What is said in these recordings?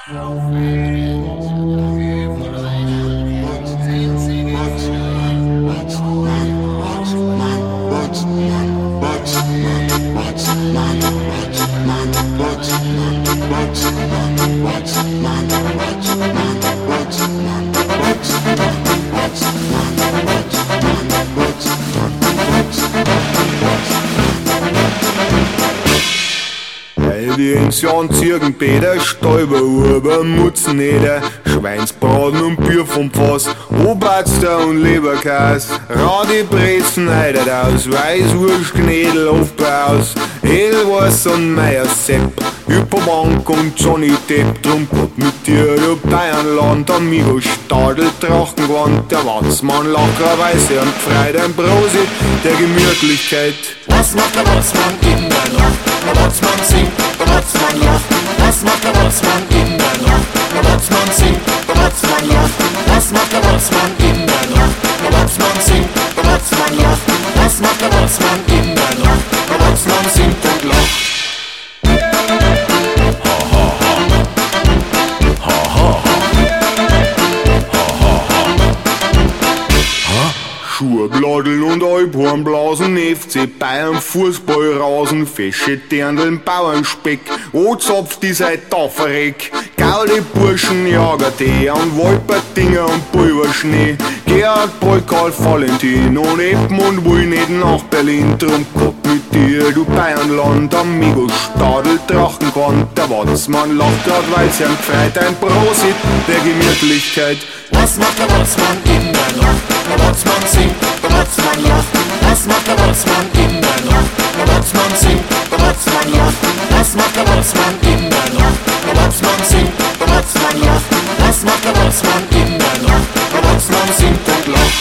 Die Enzian ziegen Bäder, Stäuber, Urber, Mutzneder, Schweinsbraten und Bier vom Fass, Oberster und Leberkäs, Radibrezen heidert aus, Weißwurst, Knädel, Hofbraus, Edelweiß und Meiersepp, Hyperbank und Johnny Depp, drum Gott mit dir, du Bayernland, Amigo, Stadel, Drachengewand, der Watzmann, Lacherweise und Freude, ein Prosit der Gemütlichkeit. Was macht der Watzmann in der Nacht? Der Watzmann singt, der Watzmann lacht. Was macht der Watzmann in der Nacht? Der Watzmann singt, der Watzmann lacht. Was macht der Watzmann in der Nacht? Der Watzmann singt, der Watzmann lacht. Was macht der Watzmann in der Nacht? Der Watzmann singt und lacht. Schuhbladel und Alphornblasen, FC Bayern, Fußballrasen, Fesche, Dirndln, Bauernspeck, O-Zopf, die seit Taffereck, Gaudi, Burschen, Jagertee, und Wolpertinger und Pulverschnee, Gerhard, Polkal, Valentin und Edmund will nicht nach Berlin, drum Gott mit dir, du Bayernland, Amigo, Stadel, Drachengewand, der Watzmann lacht grad, weil's ihm gefreut, ein Prosit der Gemütlichkeit. Was macht der Watzmann in der Nacht? Der Watzmann singt, der Watzmann lacht. Was macht der Watzmann in der Nacht? Der Watzmann singt, der Watzmann lacht. Was macht der Watzmann in der Nacht? Der Watzmann singt, der Watzmann lacht. Was macht der Watzmann in der Nacht? Der Watzmann singt und lacht.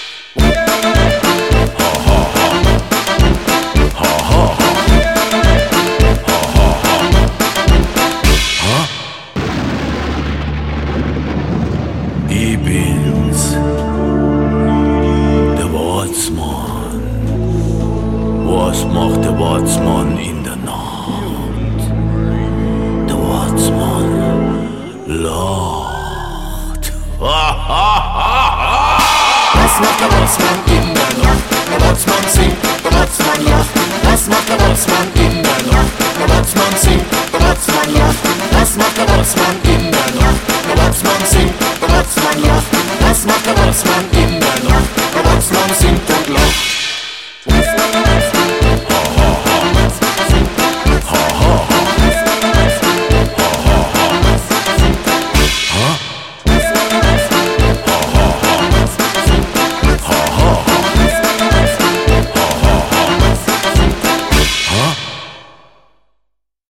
Ich bin's, der Watzmann. Was macht der Watzmann in der Nacht? Der Watzmann lacht. Was macht der Watzmann in der Nacht? Der Watzmann singt, der Watzmann lacht. Was macht der Watzmann in der Nacht? Der Watzmann singt, der Watzmann lacht. Was macht der Watzmann in der Nacht? Der Watzmann singt, der Watzmann lacht. Was macht der Watzmann